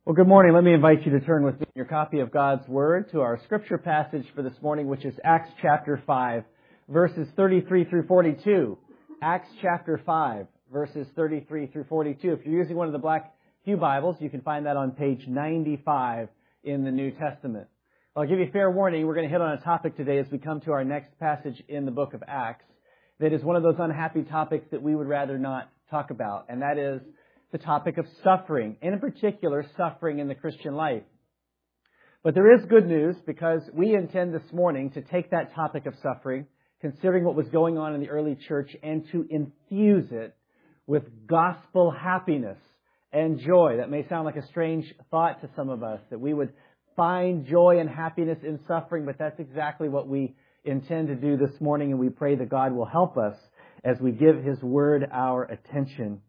Well, good morning. Let me invite you to turn with me in your copy of God's Word to our scripture passage for this morning, which is Acts chapter 5, verses 33 through 42. Acts chapter 5, verses 33 through 42. If you're using one of the Black Pew Bibles, you can find that on page 95 in the New Testament. I'll give you fair warning. We're going to hit on a topic today as we come to our next passage in the book of Acts that is one of those unhappy topics that we would rather not talk about, and that is the topic of suffering, and in particular, suffering in the Christian life. But there is good news because we intend this morning to take that topic of suffering, considering what was going on in the early church, and to infuse it with gospel happiness and joy. That may sound like a strange thought to some of us, that we would find joy and happiness in suffering, but that's exactly what we intend to do this morning, and we pray that God will help us as we give His Word our attention.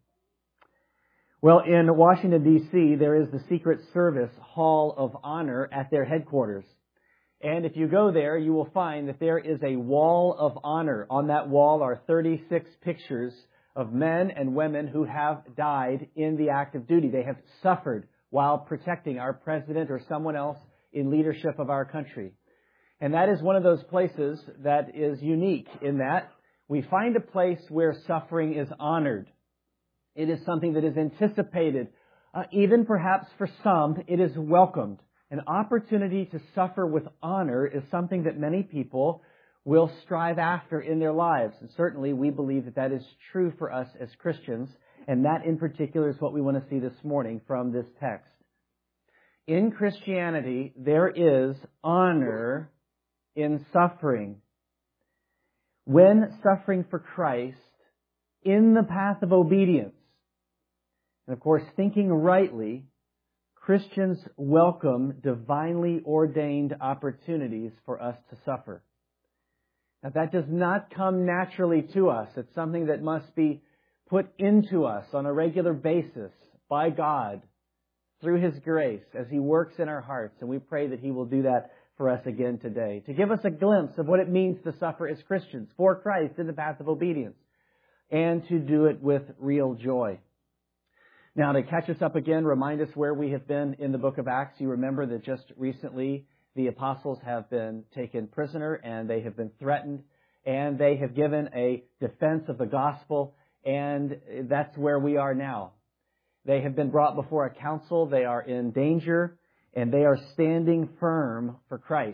Well, in Washington, D.C., there is the Secret Service Hall of Honor at their headquarters. And if you go there, you will find that there is a wall of honor. On that wall are 36 pictures of men and women who have died in the active duty. They have suffered while protecting our president or someone else in leadership of our country. And that is one of those places that is unique in that we find a place where suffering is honored. It is something that is anticipated. Even perhaps for some, it is welcomed. An opportunity to suffer with honor is something that many people will strive after in their lives. And certainly we believe that that is true for us as Christians. And that in particular is what we want to see this morning from this text. In Christianity, there is honor in suffering. When suffering for Christ in the path of obedience, and of course, thinking rightly, Christians welcome divinely ordained opportunities for us to suffer. Now, that does not come naturally to us. It's something that must be put into us on a regular basis by God through His grace as He works in our hearts. And we pray that He will do that for us again today, to give us a glimpse of what it means to suffer as Christians for Christ in the path of obedience, and to do it with real joy. Now, to catch us up again, remind us where we have been in the book of Acts. You remember that just recently the apostles have been taken prisoner and they have been threatened and they have given a defense of the gospel, and that's where we are now. They have been brought before a council. They are in danger and they are standing firm for Christ.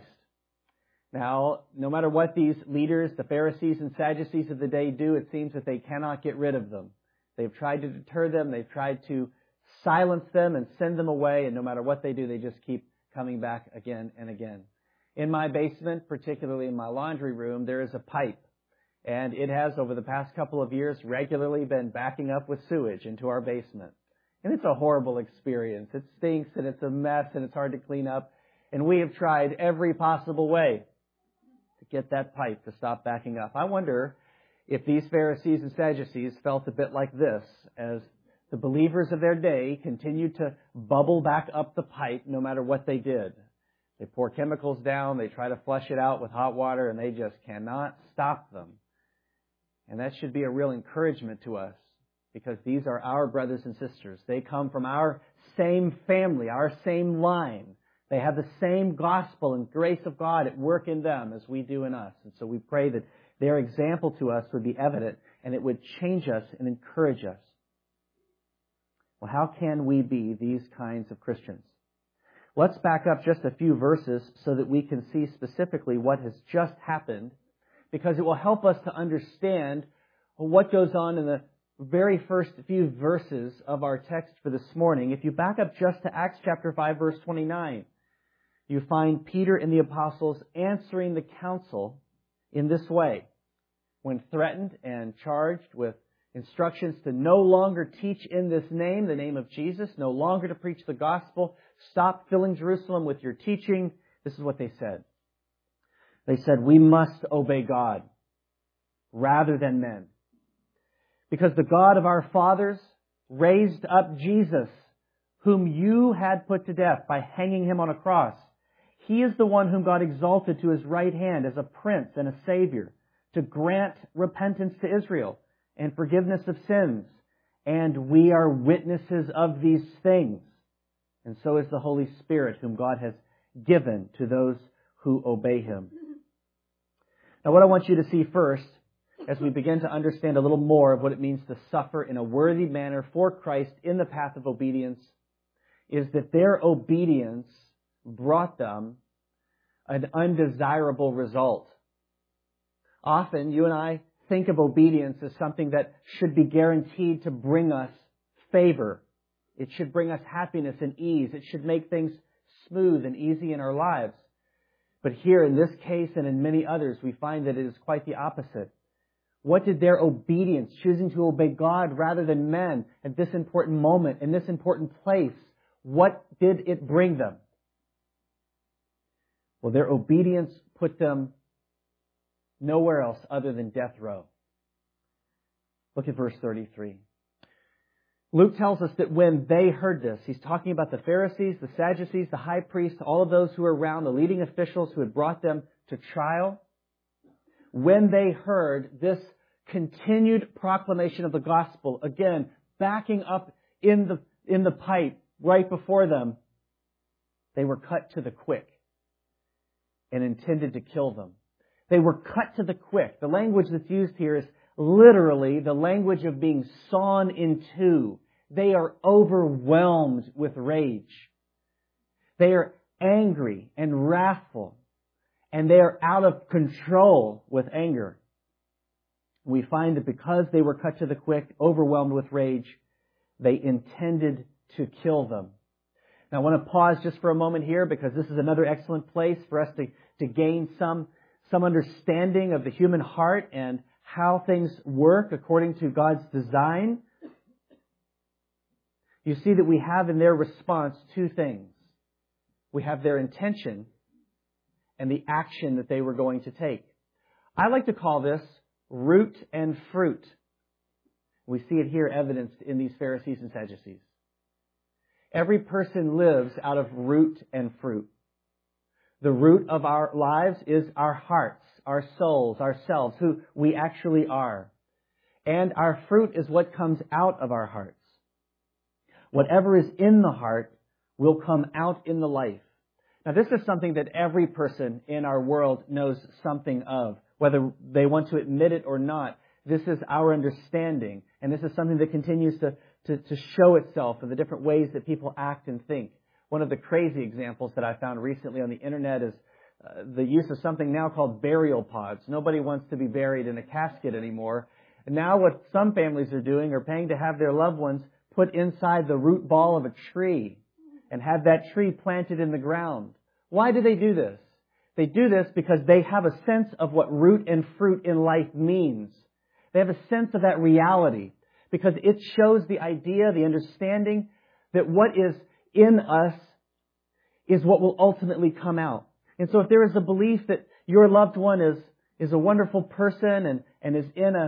Now, no matter what these leaders, the Pharisees and Sadducees of the day do, it seems that they cannot get rid of them. They've tried to deter them. They've tried to silence them and send them away. And no matter what they do, they just keep coming back again and again. In my basement, particularly in my laundry room, there is a pipe. And it has, over the past couple of years, regularly been backing up with sewage into our basement. And it's a horrible experience. It stinks and it's a mess and it's hard to clean up. And we have tried every possible way to get that pipe to stop backing up. I wonder if these Pharisees and Sadducees felt a bit like this, as the believers of their day continued to bubble back up the pipe no matter what they did. They pour chemicals down, they try to flush it out with hot water, and they just cannot stop them. And that should be a real encouragement to us, because these are our brothers and sisters. They come from our same family, our same line. They have the same gospel and grace of God at work in them as we do in us. And so we pray that their example to us would be evident, and it would change us and encourage us. Well, how can we be these kinds of Christians? Let's back up just a few verses so that we can see specifically what has just happened, because it will help us to understand what goes on in the very first few verses of our text for this morning. If you back up just to Acts chapter 5, verse 29, you find Peter and the apostles answering the council in this way. When threatened and charged with instructions to no longer teach in this name, the name of Jesus, no longer to preach the gospel, stop filling Jerusalem with your teaching, this is what they said. They said, we must obey God rather than men, because the God of our fathers raised up Jesus, whom you had put to death by hanging Him on a cross. He is the one whom God exalted to His right hand as a prince and a savior, to grant repentance to Israel and forgiveness of sins. And we are witnesses of these things. And so is the Holy Spirit, whom God has given to those who obey Him. Now, what I want you to see first, as we begin to understand a little more of what it means to suffer in a worthy manner for Christ in the path of obedience, is that their obedience brought them an undesirable result. Often, you and I think of obedience as something that should be guaranteed to bring us favor. It should bring us happiness and ease. It should make things smooth and easy in our lives. But here, in this case and in many others, we find that it is quite the opposite. What did their obedience, choosing to obey God rather than men at this important moment, in this important place, what did it bring them? Well, their obedience put them nowhere else other than death row. Look at verse 33. Luke tells us that when they heard this, he's talking about the Pharisees, the Sadducees, the high priest, all of those who were around, the leading officials who had brought them to trial. When they heard this continued proclamation of the gospel, again, backing up in the pipe right before them, they were cut to the quick and intended to kill them. They were cut to the quick. The language that's used here is literally the language of being sawn in two. They are overwhelmed with rage. They are angry and wrathful, and they are out of control with anger. We find that because they were cut to the quick, overwhelmed with rage, they intended to kill them. Now I want to pause just for a moment here, because this is another excellent place for us to gain some understanding of the human heart and how things work according to God's design. You see that we have in their response two things. We have their intention and the action that they were going to take. I like to call this root and fruit. We see it here evidenced in these Pharisees and Sadducees. Every person lives out of root and fruit. The root of our lives is our hearts, our souls, ourselves, who we actually are. And our fruit is what comes out of our hearts. Whatever is in the heart will come out in the life. Now, this is something that every person in our world knows something of. Whether they want to admit it or not, this is our understanding. And this is something that continues to show itself in the different ways that people act and think. One of the crazy examples that I found recently on the internet is the use of something now called burial pods. Nobody wants to be buried in a casket anymore. And now what some families are doing are paying to have their loved ones put inside the root ball of a tree and have that tree planted in the ground. Why do they do this? They do this because they have a sense of what root and fruit in life means. They have a sense of that reality because it shows the idea, the understanding that what is in us is what will ultimately come out. And so if there is a belief that your loved one is a wonderful person and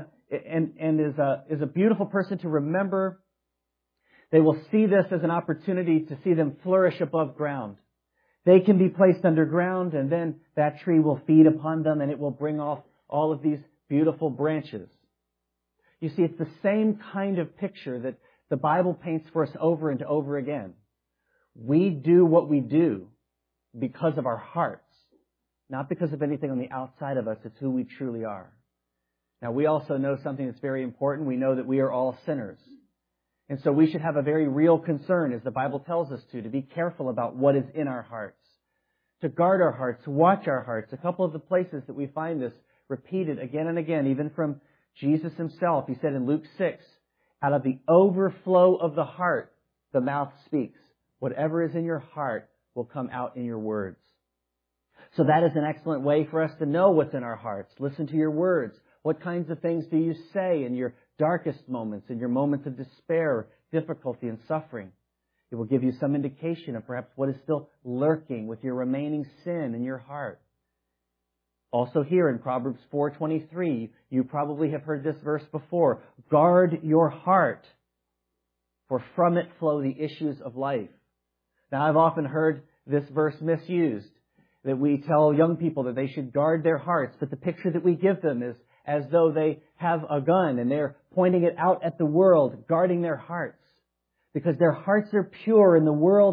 is a beautiful person to remember, they will see this as an opportunity to see them flourish above ground. They can be placed underground, and then that tree will feed upon them, and it will bring off all of these beautiful branches. You see, it's the same kind of picture that the Bible paints for us over and over again. We do what we do because of our hearts, not because of anything on the outside of us. It's who we truly are. Now, we also know something that's very important. We know that we are all sinners. And so we should have a very real concern, as the Bible tells us to be careful about what is in our hearts, to guard our hearts, to watch our hearts. A couple of the places that we find this repeated again and again, even from Jesus himself. He said in Luke 6, out of the overflow of the heart, the mouth speaks. Whatever is in your heart will come out in your words. So that is an excellent way for us to know what's in our hearts. Listen to your words. What kinds of things do you say in your darkest moments, in your moments of despair, difficulty, and suffering? It will give you some indication of perhaps what is still lurking with your remaining sin in your heart. Also here in Proverbs 4:23, you probably have heard this verse before. Guard your heart, for from it flow the issues of life. Now, I've often heard this verse misused, that we tell young people that they should guard their hearts, but the picture that we give them is as though they have a gun and they're pointing it out at the world, guarding their hearts. Because their hearts are pure and the world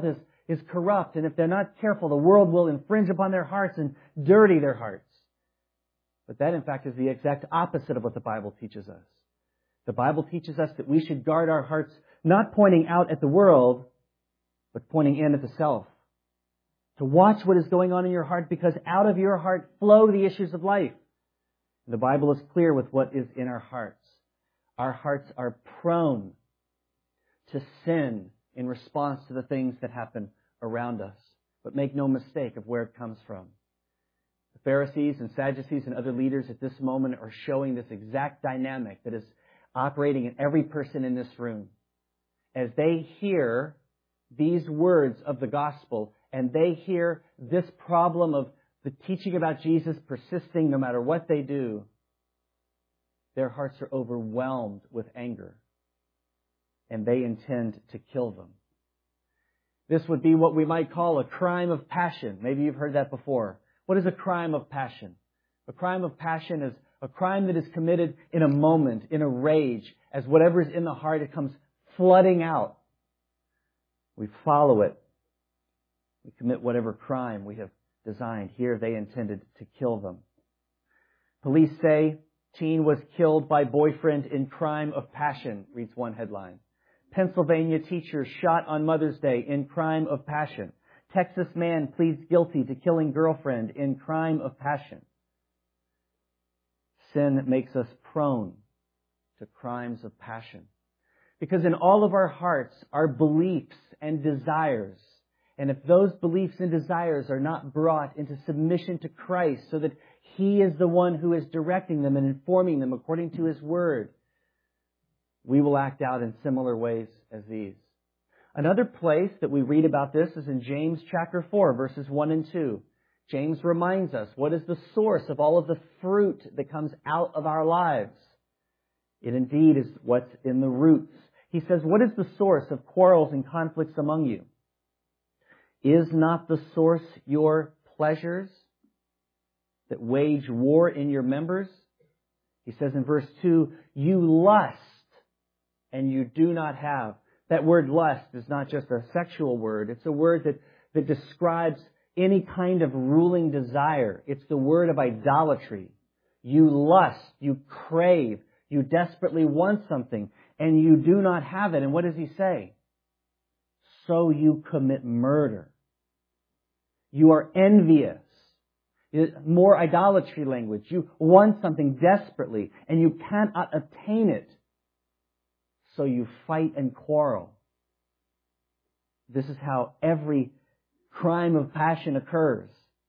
is corrupt, and if they're not careful, the world will infringe upon their hearts and dirty their hearts. But that, in fact, is the exact opposite of what the Bible teaches us. The Bible teaches us that we should guard our hearts not pointing out at the world, but pointing in at the self. To watch what is going on in your heart, because out of your heart flow the issues of life. The Bible is clear with what is in our hearts. Our hearts are prone to sin in response to the things that happen around us. But make no mistake of where it comes from. The Pharisees and Sadducees and other leaders at this moment are showing this exact dynamic that is operating in every person in this room. As they hear these words of the gospel, and they hear this problem of the teaching about Jesus persisting no matter what they do, their hearts are overwhelmed with anger, and they intend to kill them. This would be what we might call a crime of passion. Maybe you've heard that before. What is a crime of passion? A crime of passion is a crime that is committed in a moment, in a rage, as whatever is in the heart, it comes flooding out. We follow it. We commit whatever crime we have designed. Here they intended to kill them. Police say teen was killed by boyfriend in crime of passion, reads one headline. Pennsylvania teacher shot on Mother's Day in crime of passion. Texas man pleads guilty to killing girlfriend in crime of passion. Sin makes us prone to crimes of passion. Because in all of our hearts are beliefs and desires. And if those beliefs and desires are not brought into submission to Christ so that He is the one who is directing them and informing them according to His Word, we will act out in similar ways as these. Another place that we read about this is in James chapter 4, verses 1 and 2. James reminds us what is the source of all of the fruit that comes out of our lives. It indeed is what's in the roots. He says, what is the source of quarrels and conflicts among you? Is not the source your pleasures that wage war in your members? He says in verse 2, you lust and you do not have. That word lust is not just a sexual word. It's a word that describes any kind of ruling desire. It's the word of idolatry. You lust, you crave, you desperately want something, and you do not have it. And what does he say? So you commit murder. You are envious. More idolatry language. You want something desperately, and you cannot obtain it. So you fight and quarrel. This is how every crime of passion occurs.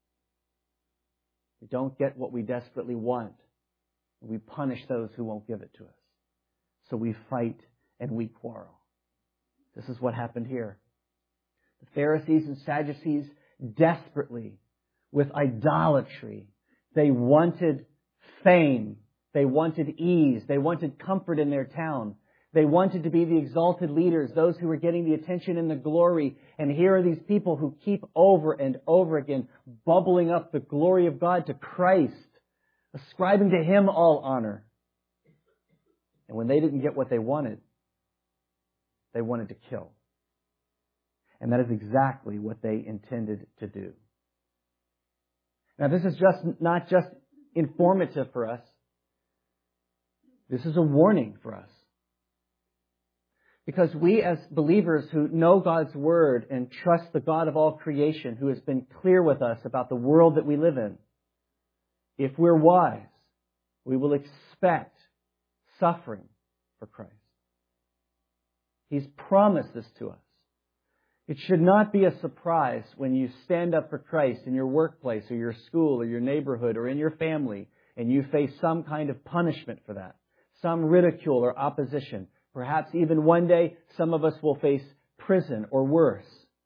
We don't get what we desperately want. We punish those who won't give it to us. So we fight and we quarrel. This is what happened here. The Pharisees and Sadducees desperately, with idolatry, they wanted fame. They wanted ease. They wanted comfort in their town. They wanted to be the exalted leaders, those who were getting the attention and the glory. And here are these people who keep over and over again bubbling up the glory of God to Christ, ascribing to Him all honor. And when they didn't get what they wanted to kill. And that is exactly what they intended to do. Now, this is not just informative for us. This is a warning for us. Because we as believers who know God's Word and trust the God of all creation who has been clear with us about the world that we live in, if we're wise, we will expect suffering for Christ. He's promised this to us. It should not be a surprise when you stand up for Christ in your workplace or your school or your neighborhood or in your family and you face some kind of punishment for that, some ridicule or opposition. Perhaps even one day some of us will face prison or worse.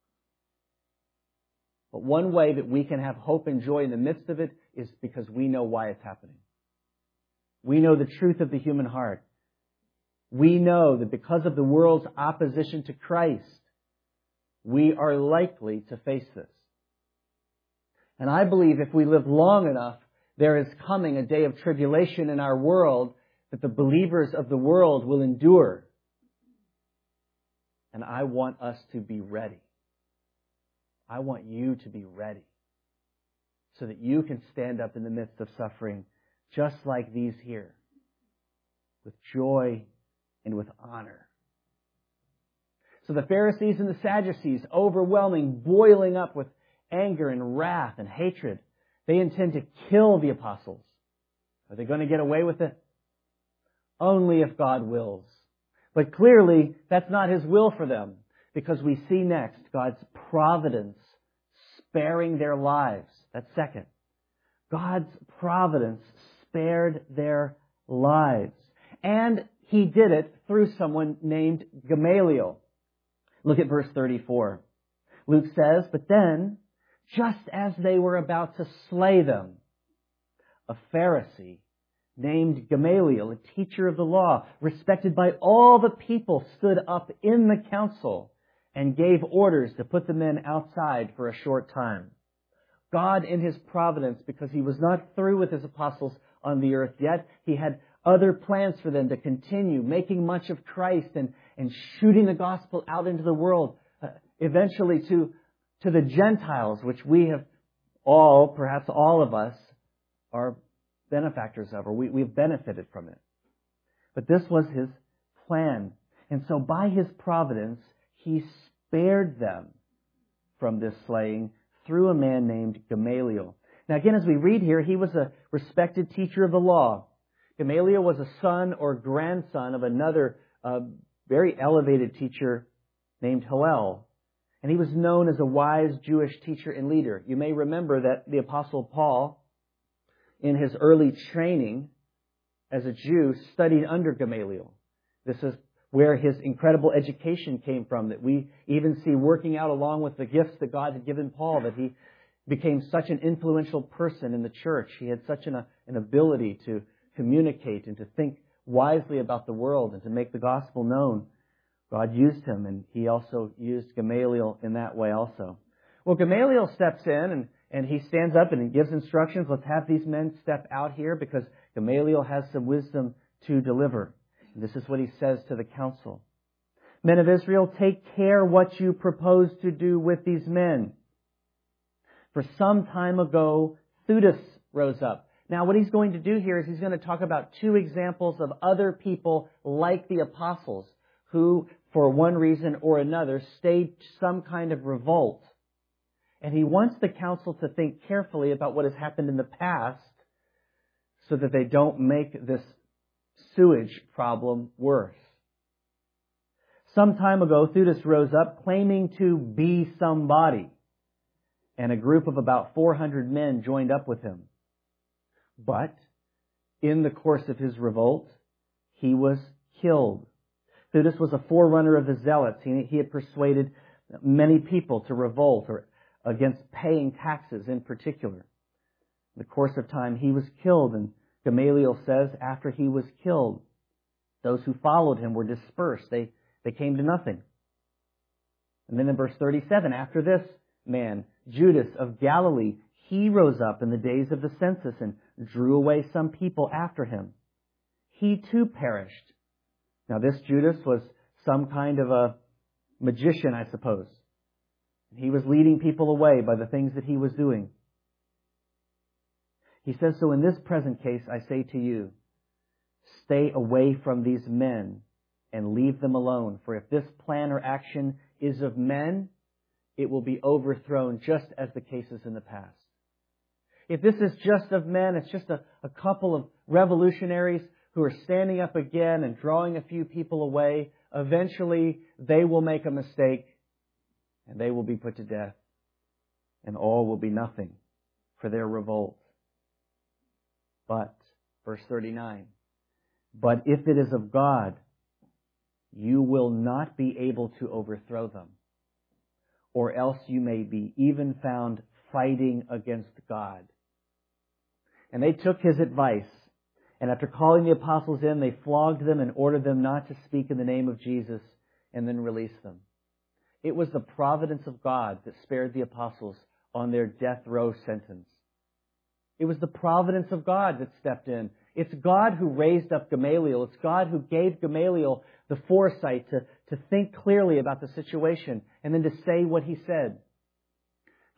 But one way that we can have hope and joy in the midst of it is because we know why it's happening. We know the truth of the human heart. We know that because of the world's opposition to Christ, we are likely to face this. And I believe if we live long enough, there is coming a day of tribulation in our world that the believers of the world will endure. And I want us to be ready. I want you to be ready so that you can stand up in the midst of suffering just like these here, with joy and with honor. So the Pharisees and the Sadducees, overwhelming, boiling up with anger and wrath and hatred, they intend to kill the apostles. Are they going to get away with it? Only if God wills. But clearly, that's not His will for them, because we see next God's providence sparing their lives. That's second. God's providence spared their lives. And He did it through someone named Gamaliel. Look at verse 34. Luke says, "But then, just as they were about to slay them, a Pharisee named Gamaliel, a teacher of the law, respected by all the people, stood up in the council and gave orders to put the men outside for a short time." God, in His providence, because He was not through with His apostles on the earth yet, He had other plans for them to continue making much of Christ and shooting the gospel out into the world, eventually to the Gentiles, which we have all, perhaps all of us, are benefactors of, or we've benefited from it. But this was His plan. And so by His providence, He spared them from this slaying through a man named Gamaliel. Now again, as we read here, he was a respected teacher of the law. Gamaliel was a son or grandson of another very elevated teacher named Hillel. And he was known as a wise Jewish teacher and leader. You may remember that the Apostle Paul, in his early training as a Jew, studied under Gamaliel. This is where his incredible education came from, that we even see working out along with the gifts that God had given Paul, that he became such an influential person in the church. He had such an ability to communicate and to think wisely about the world and to make the gospel known. God used him, and He also used Gamaliel in that way also. Well, Gamaliel steps in and he stands up and he gives instructions. Let's have these men step out here because Gamaliel has some wisdom to deliver. And this is what he says to the council. "Men of Israel, take care what you propose to do with these men. For some time ago, Theudas rose up." Now, what he's going to do here is he's going to talk about two examples of other people like the apostles who, for one reason or another, staged some kind of revolt. And he wants the council to think carefully about what has happened in the past so that they don't make this sewage problem worse. "Some time ago, Theudas rose up claiming to be somebody, and a group of about 400 men joined up with him. But in the course of his revolt, he was killed. Theudas was a forerunner of the Zealots. He had persuaded many people to revolt or against paying taxes in particular. In the course of time, he was killed, and Gamaliel says after he was killed, those who followed him were dispersed. They came to nothing. And then in verse 37, after this man, Judas of Galilee, he rose up in the days of the census and drew away some people after him. He too perished. Now this Judas was some kind of a magician, I suppose. He was leading people away by the things that he was doing. He says, so in this present case, I say to you, stay away from these men and leave them alone. For if this plan or action is of men, it will be overthrown just as the cases in the past. If this is just of men, it's just a couple of revolutionaries who are standing up again and drawing a few people away, eventually they will make a mistake and they will be put to death, and all will be nothing for their revolt. But, verse 39, but if it is of God, you will not be able to overthrow them, or else you may be even found fighting against God. And they took his advice, and after calling the apostles in, they flogged them and ordered them not to speak in the name of Jesus, and then released them. It was the providence of God that spared the apostles on their death row sentence. It was the providence of God that stepped in. It's God who raised up Gamaliel. It's God who gave Gamaliel the foresight to think clearly about the situation and then to say what he said.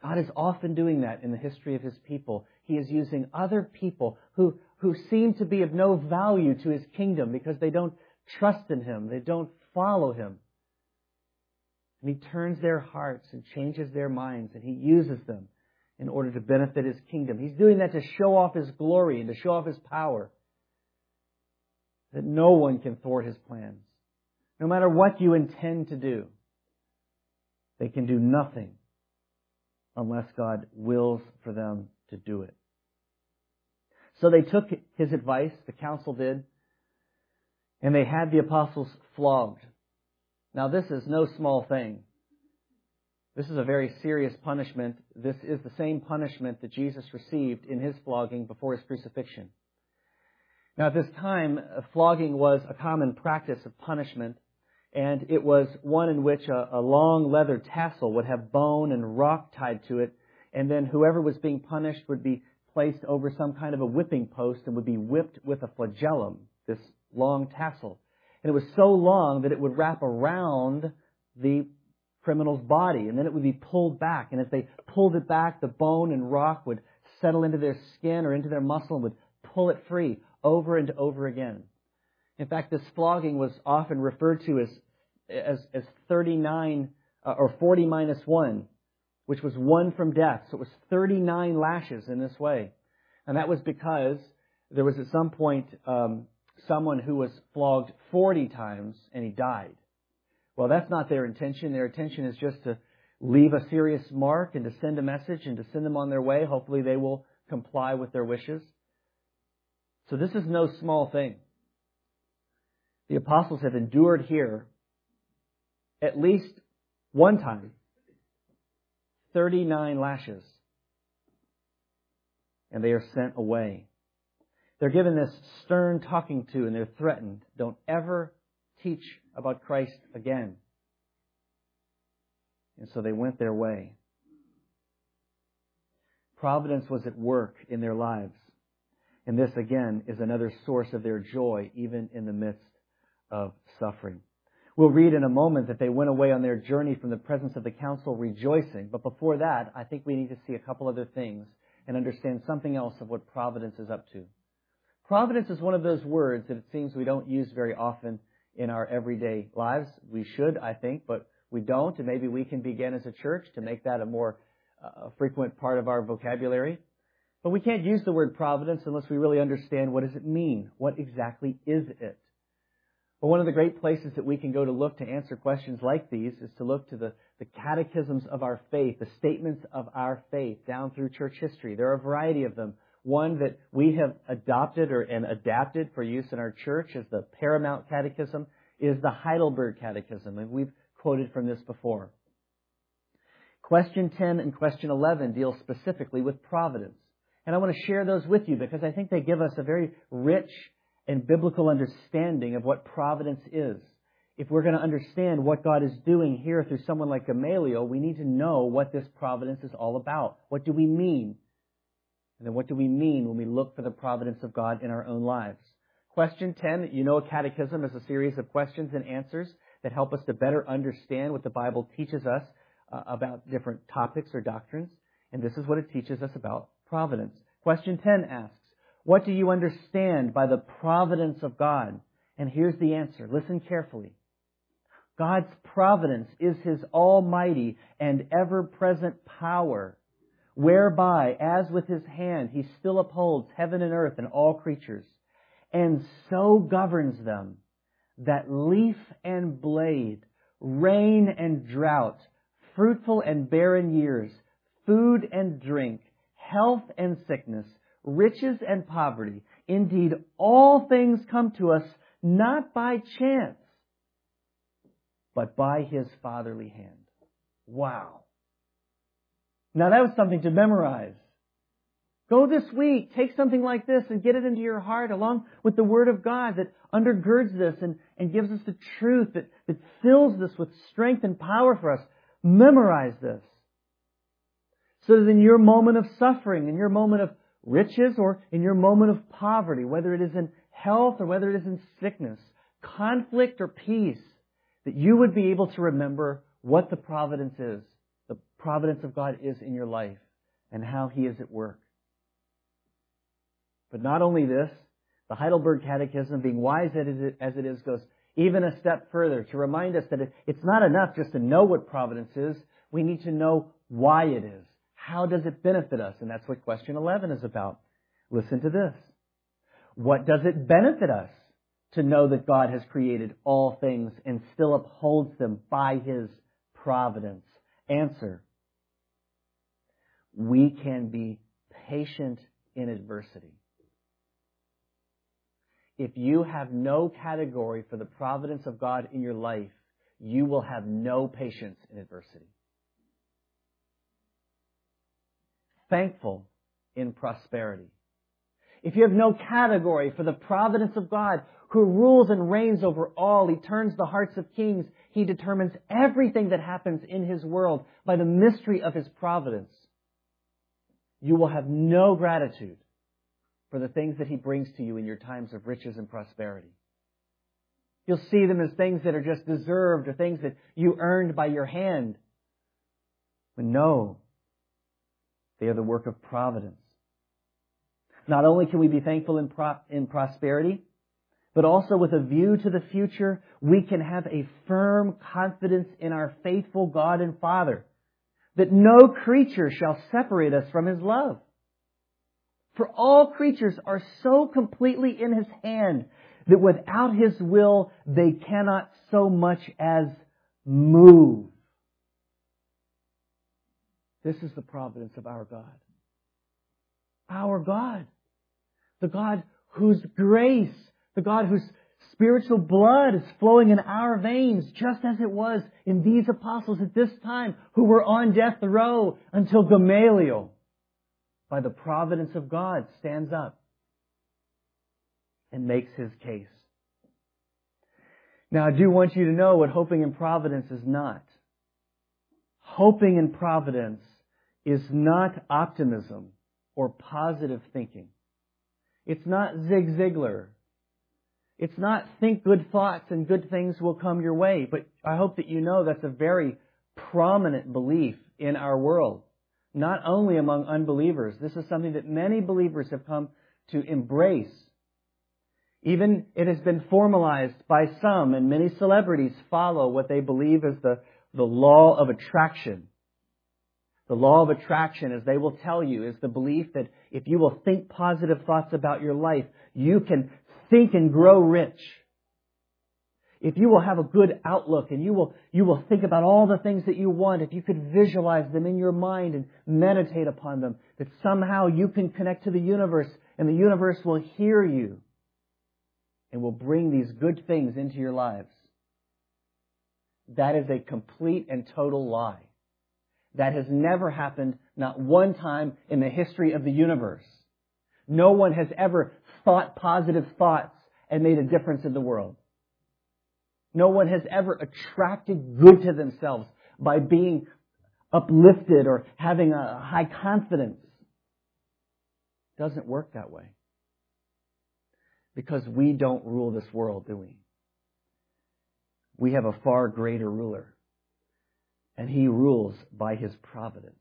God is often doing that in the history of His people. He is using other people who seem to be of no value to His kingdom because they don't trust in Him. They don't follow Him. And He turns their hearts and changes their minds, and He uses them in order to benefit His kingdom. He's doing that to show off His glory and to show off His power. That no one can thwart His plans. No matter what you intend to do, they can do nothing unless God wills for them to do it. So they took His advice, the council did, and they had the apostles flogged. Now this is no small thing. This is a very serious punishment. This is the same punishment that Jesus received in His flogging before His crucifixion. Now at this time, flogging was a common practice of punishment, and it was one in which a long leather tassel would have bone and rock tied to it, and then whoever was being punished would be placed over some kind of a whipping post and would be whipped with a flagellum, this long tassel. And it was so long that it would wrap around the criminal's body, and then it would be pulled back. And as they pulled it back, the bone and rock would settle into their skin or into their muscle and would pull it free over and over again. In fact, this flogging was often referred to as 39 or 40 minus 1, which was 1 from death. So it was 39 lashes in this way. And that was because there was at some point someone who was flogged 40 times and he died. Well, that's not their intention. Their intention is just to leave a serious mark and to send a message and to send them on their way. Hopefully they will comply with their wishes. So this is no small thing. The apostles have endured here at least one time 39 lashes. And they are sent away. They're given this stern talking to and they're threatened. Don't ever teach about Christ again. And so they went their way. Providence was at work in their lives. And this again is another source of their joy even in the midst of suffering. We'll read in a moment that they went away on their journey from the presence of the council rejoicing. But before that, I think we need to see a couple other things and understand something else of what providence is up to. Providence is one of those words that it seems we don't use very often in our everyday lives. We should, I think, but we don't. And maybe we can begin as a church to make that a more frequent part of our vocabulary. But we can't use the word providence unless we really understand what does it mean. What exactly is it? Well, one of the great places that we can go to look to answer questions like these is to look to the catechisms of our faith, the statements of our faith down through church history. There are a variety of them. One that we have adopted and adapted for use in our church as the paramount catechism is the Heidelberg Catechism, and we've quoted from this before. Question 10 and question 11 deal specifically with providence. And I want to share those with you because I think they give us a very rich and biblical understanding of what providence is. If we're going to understand what God is doing here through someone like Gamaliel, we need to know what this providence is all about. What do we mean? And then what do we mean when we look for the providence of God in our own lives? Question 10, you know, a catechism is a series of questions and answers that help us to better understand what the Bible teaches us about different topics or doctrines. And this is what it teaches us about providence. Question 10 asks, what do you understand by the providence of God? And here's the answer. Listen carefully. God's providence is His almighty and ever-present power, whereby, as with His hand, He still upholds heaven and earth and all creatures, and so governs them that leaf and blade, rain and drought, fruitful and barren years, food and drink, health and sickness, riches and poverty, indeed all things come to us not by chance, but by His fatherly hand. Wow. Now that was something to memorize. Go this week, take something like this and get it into your heart along with the Word of God that undergirds this and gives us the truth that fills this with strength and power for us. Memorize this. So that in your moment of suffering, in your moment of riches, or in your moment of poverty, whether it is in health or whether it is in sickness, conflict or peace, that you would be able to remember what the providence is, the providence of God is in your life and how He is at work. But not only this, the Heidelberg Catechism, being wise as it is, goes even a step further to remind us that it's not enough just to know what providence is. We need to know why it is. How does it benefit us? And that's what question 11 is about. Listen to this. What does it benefit us to know that God has created all things and still upholds them by His providence? Answer. We can be patient in adversity. If you have no category for the providence of God in your life, you will have no patience in adversity. Thankful in prosperity. If you have no category for the providence of God, who rules and reigns over all, He turns the hearts of kings, He determines everything that happens in His world by the mystery of His providence, you will have no gratitude for the things that He brings to you in your times of riches and prosperity. You'll see them as things that are just deserved or things that you earned by your hand. But no, they are the work of providence. Not only can we be thankful in prosperity, but also with a view to the future, we can have a firm confidence in our faithful God and Father, that no creature shall separate us from His love. For all creatures are so completely in His hand that without His will, they cannot so much as move. This is the providence of our God. Our God. The God whose grace, the God whose spiritual blood is flowing in our veins, just as it was in these apostles at this time who were on death row until Gamaliel, by the providence of God, stands up and makes his case. Now, I do want you to know what hoping in providence is not. Hoping in providence is not optimism or positive thinking. It's not Zig Ziglar. It's not think good thoughts and good things will come your way. But I hope that you know that's a very prominent belief in our world. Not only among unbelievers. This is something that many believers have come to embrace. Even it has been formalized by some, and many celebrities follow what they believe is the law of attraction. The law of attraction, as they will tell you, is the belief that if you will think positive thoughts about your life, you can think and grow rich. If you will have a good outlook and you will think about all the things that you want, if you could visualize them in your mind and meditate upon them, that somehow you can connect to the universe and the universe will hear you and will bring these good things into your lives. That is a complete and total lie. That has never happened, not one time in the history of the universe. No one has ever thought positive thoughts and made a difference in the world. No one has ever attracted good to themselves by being uplifted or having a high confidence. It doesn't work that way. Because we don't rule this world, do we? We have a far greater ruler. And He rules by His providence.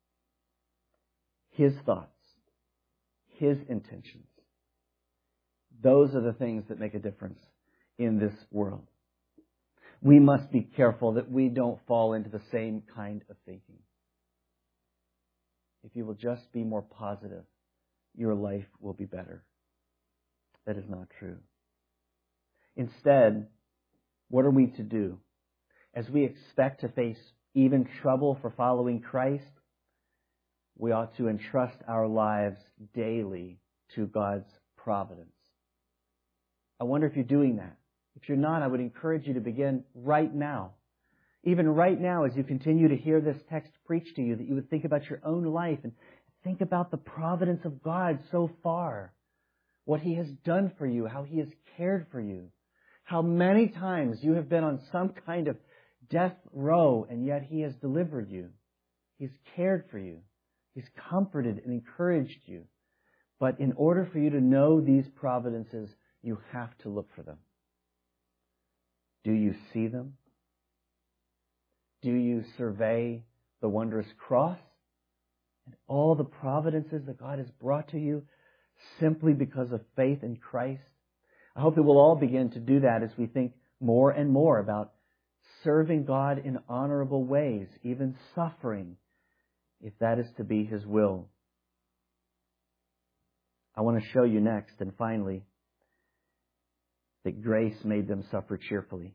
His thoughts. His intentions. Those are the things that make a difference in this world. We must be careful that we don't fall into the same kind of thinking. If you will just be more positive, your life will be better. That is not true. Instead, what are we to do? As we expect to face even trouble for following Christ, we ought to entrust our lives daily to God's providence. I wonder if you're doing that. If you're not, I would encourage you to begin right now. Even right now, as you continue to hear this text preached to you, that you would think about your own life and think about the providence of God so far. What He has done for you, how He has cared for you. How many times you have been on some kind of death row and yet He has delivered you. He's cared for you. He's comforted and encouraged you. But in order for you to know these providences, you have to look for them. Do you see them? Do you survey the wondrous cross, and all the providences that God has brought to you simply because of faith in Christ? I hope that we'll all begin to do that as we think more and more about serving God in honorable ways, even suffering, if that is to be His will. I want to show you next and finally that grace made them suffer cheerfully.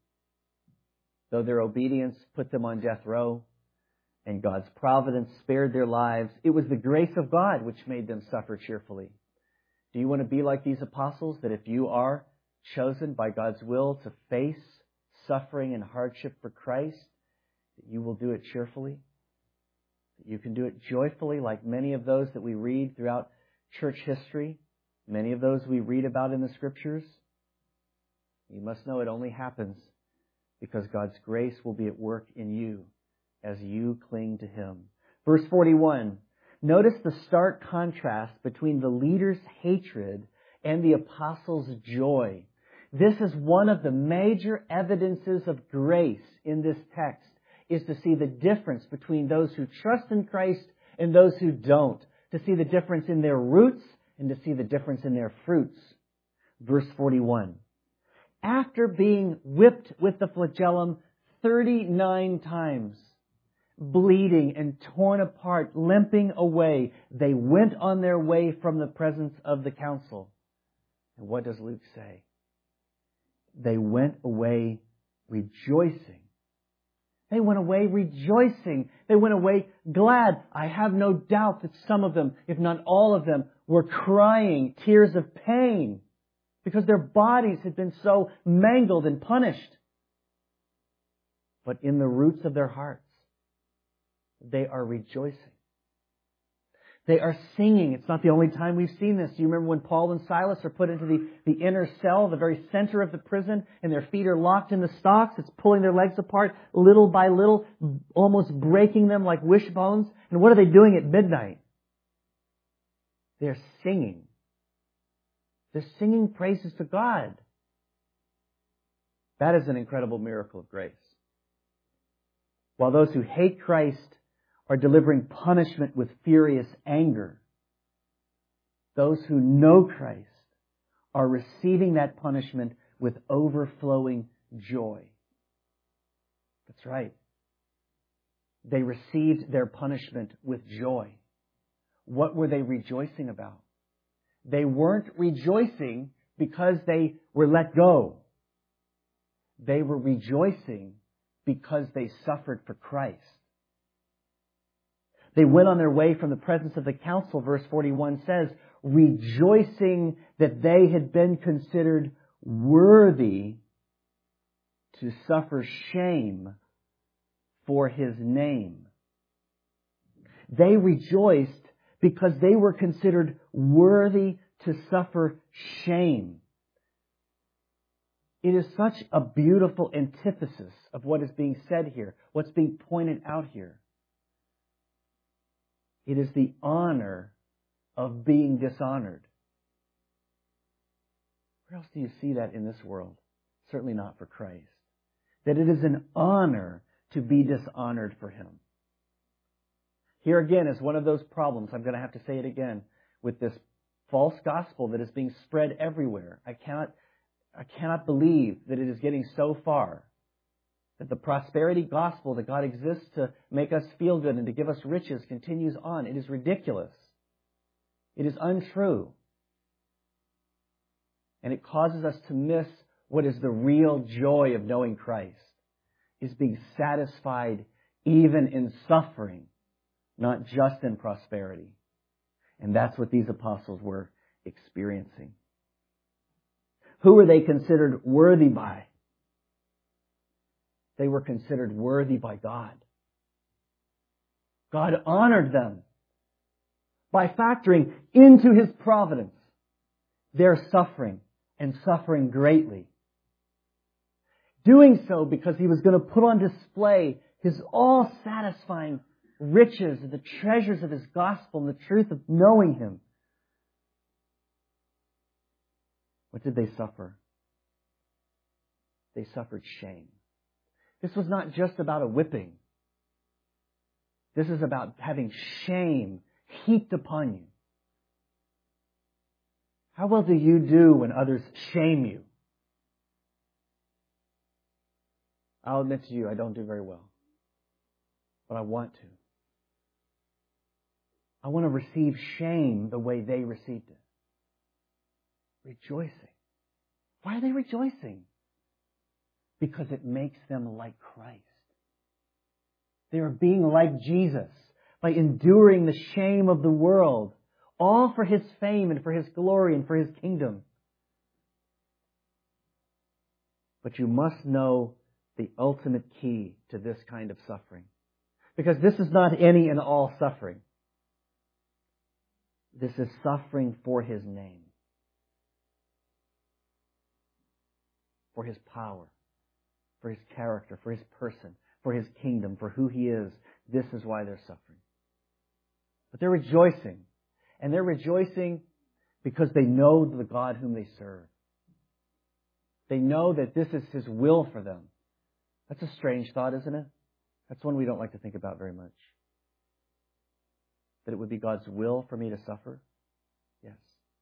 Though their obedience put them on death row and God's providence spared their lives, it was the grace of God which made them suffer cheerfully. Do you want to be like these apostles, that if you are chosen by God's will to face suffering and hardship for Christ, that you will do it cheerfully? That you can do it joyfully, like many of those that we read throughout church history, many of those we read about in the Scriptures? You must know it only happens because God's grace will be at work in you as you cling to Him. Verse 41, notice the stark contrast between the leader's hatred and the apostles' joy. This is one of the major evidences of grace in this text, is to see the difference between those who trust in Christ and those who don't, to see the difference in their roots and to see the difference in their fruits. Verse 41, after being whipped with the flagellum 39 times, bleeding and torn apart, limping away, they went on their way from the presence of the council. And what does Luke say? They went away rejoicing. They went away rejoicing. They went away glad. I have no doubt that some of them, if not all of them, were crying tears of pain because their bodies had been so mangled and punished. But in the roots of their hearts, they are rejoicing. They are singing. It's not the only time we've seen this. Do you remember when Paul and Silas are put into the inner cell, the very center of the prison, and their feet are locked in the stocks? It's pulling their legs apart little by little, almost breaking them like wishbones. And what are they doing at midnight? They're singing. They're singing praises to God. That is an incredible miracle of grace. While those who hate Christ are delivering punishment with furious anger, those who know Christ are receiving that punishment with overflowing joy. That's right. They received their punishment with joy. What were they rejoicing about? They weren't rejoicing because they were let go. They were rejoicing because they suffered for Christ. They went on their way from the presence of the council, verse 41 says, rejoicing that they had been considered worthy to suffer shame for His name. They rejoiced because they were considered worthy to suffer shame. It is such a beautiful antithesis of what is being said here, what's being pointed out here. It is the honor of being dishonored. Where else do you see that in this world? Certainly not for Christ. That it is an honor to be dishonored for Him. Here again is one of those problems, I'm going to have to say it again, with this false gospel that is being spread everywhere. I cannot believe that it is getting so far that the prosperity gospel that God exists to make us feel good and to give us riches continues on. It is ridiculous. It is untrue. And it causes us to miss what is the real joy of knowing Christ, is being satisfied even in suffering, not just in prosperity. And that's what these apostles were experiencing. Who were they considered worthy by? They were considered worthy by God. God honored them by factoring into His providence their suffering, and suffering greatly. Doing so because He was going to put on display His all-satisfying riches, the treasures of His gospel, and the truth of knowing Him. What did they suffer? They suffered shame. This was not just about a whipping. This is about having shame heaped upon you. How well do you do when others shame you? I'll admit to you, I don't do very well. But I want to. I want to receive shame the way they received it. Rejoicing. Why are they rejoicing? Because it makes them like Christ. They are being like Jesus by enduring the shame of the world, all for His fame and for His glory and for His kingdom. But you must know the ultimate key to this kind of suffering. Because this is not any and all suffering. This is suffering for His name. For His power. For His character. For His person. For His kingdom. For who He is. This is why they're suffering. But they're rejoicing. And they're rejoicing because they know the God whom they serve. They know that this is His will for them. That's a strange thought, isn't it? That's one we don't like to think about very much. That it would be God's will for me to suffer? Yes.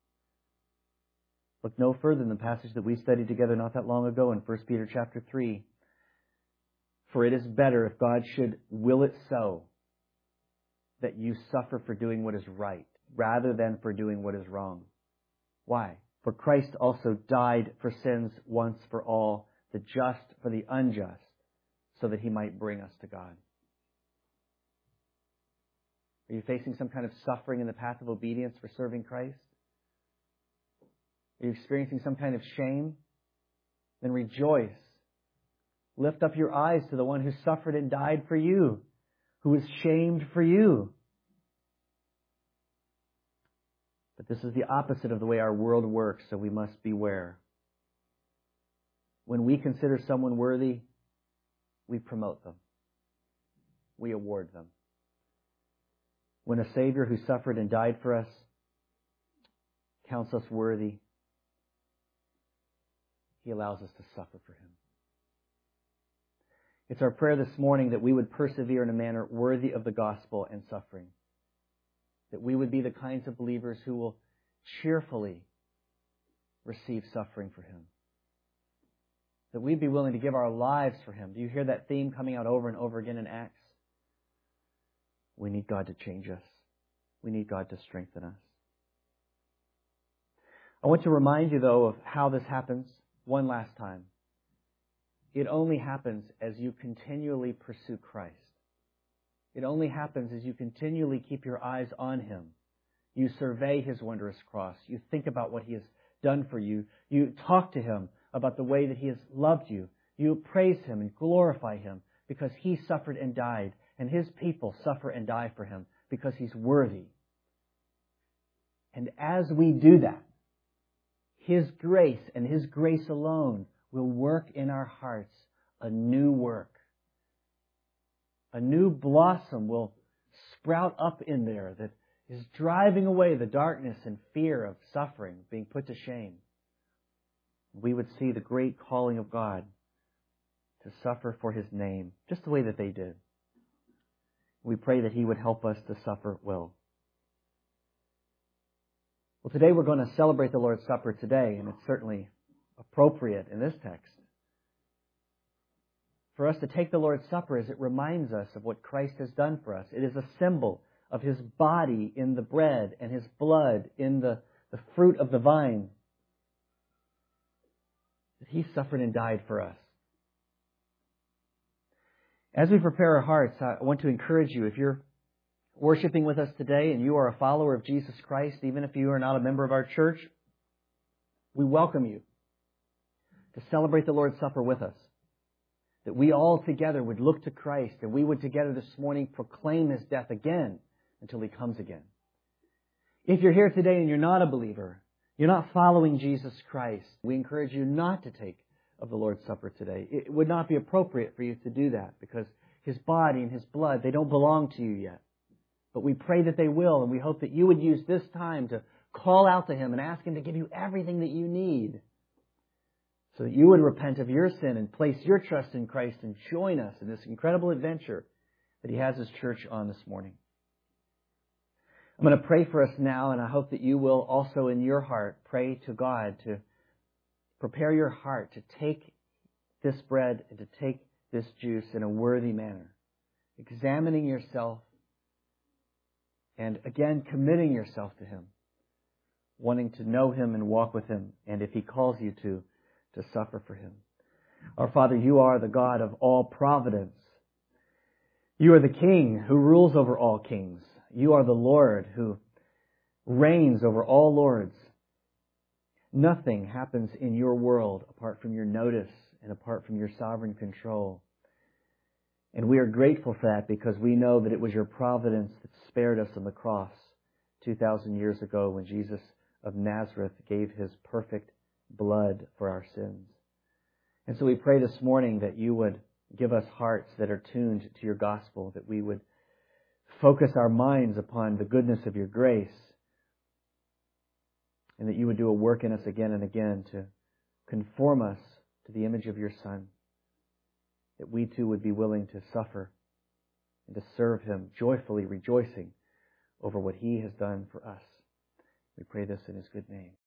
Look no further than the passage that we studied together not that long ago in 1 Peter chapter 3. For it is better if God should will it so that you suffer for doing what is right rather than for doing what is wrong. Why? For Christ also died for sins once for all, the just for the unjust, so that He might bring us to God. Are you facing some kind of suffering in the path of obedience for serving Christ? Are you experiencing some kind of shame? Then rejoice. Lift up your eyes to the one who suffered and died for you, who was shamed for you. But this is the opposite of the way our world works, so we must beware. When we consider someone worthy, we promote them. We award them. When a Savior who suffered and died for us counts us worthy, He allows us to suffer for Him. It's our prayer this morning that we would persevere in a manner worthy of the gospel and suffering. That we would be the kinds of believers who will cheerfully receive suffering for Him. That we'd be willing to give our lives for Him. Do you hear that theme coming out over and over again in Acts? We need God to change us. We need God to strengthen us. I want to remind you, though, of how this happens one last time. It only happens as you continually pursue Christ. It only happens as you continually keep your eyes on Him. You survey His wondrous cross. You think about what He has done for you. You talk to Him about the way that He has loved you. You praise Him and glorify Him because He suffered and died, and His people suffer and die for Him because He's worthy. And as we do that, His grace and His grace alone will work in our hearts a new work. A new blossom will sprout up in there that is driving away the darkness and fear of suffering, being put to shame. We would see the great calling of God to suffer for His name, just the way that they did. We pray that He would help us to suffer well. Well, today we're going to celebrate the Lord's Supper today, and it's certainly appropriate in this text for us to take the Lord's Supper as it reminds us of what Christ has done for us. It is a symbol of His body in the bread and His blood in the fruit of the vine. That He suffered and died for us. As we prepare our hearts, I want to encourage you, if you're worshiping with us today and you are a follower of Jesus Christ, even if you are not a member of our church, we welcome you to celebrate the Lord's Supper with us. That we all together would look to Christ and we would together this morning proclaim His death again until He comes again. If you're here today and you're not a believer, you're not following Jesus Christ, we encourage you not to take of the Lord's Supper today. It would not be appropriate for you to do that because His body and His blood, they don't belong to you yet. But we pray that they will, and we hope that you would use this time to call out to Him and ask Him to give you everything that you need so that you would repent of your sin and place your trust in Christ and join us in this incredible adventure that He has His church on this morning. I'm going to pray for us now, and I hope that you will also in your heart pray to God to prepare your heart to take this bread and to take this juice in a worthy manner, examining yourself and again committing yourself to Him, wanting to know Him and walk with Him, and if He calls you to suffer for Him. Our Father, You are the God of all providence. You are the King who rules over all kings. You are the Lord who reigns over all lords. Nothing happens in Your world apart from Your notice and apart from Your sovereign control. And we are grateful for that because we know that it was Your providence that spared us on the cross 2,000 years ago when Jesus of Nazareth gave His perfect blood for our sins. And so we pray this morning that You would give us hearts that are tuned to Your gospel, that we would focus our minds upon the goodness of Your grace, and that You would do a work in us again and again to conform us to the image of Your Son, that we too would be willing to suffer and to serve Him, joyfully rejoicing over what He has done for us. We pray this in His good name.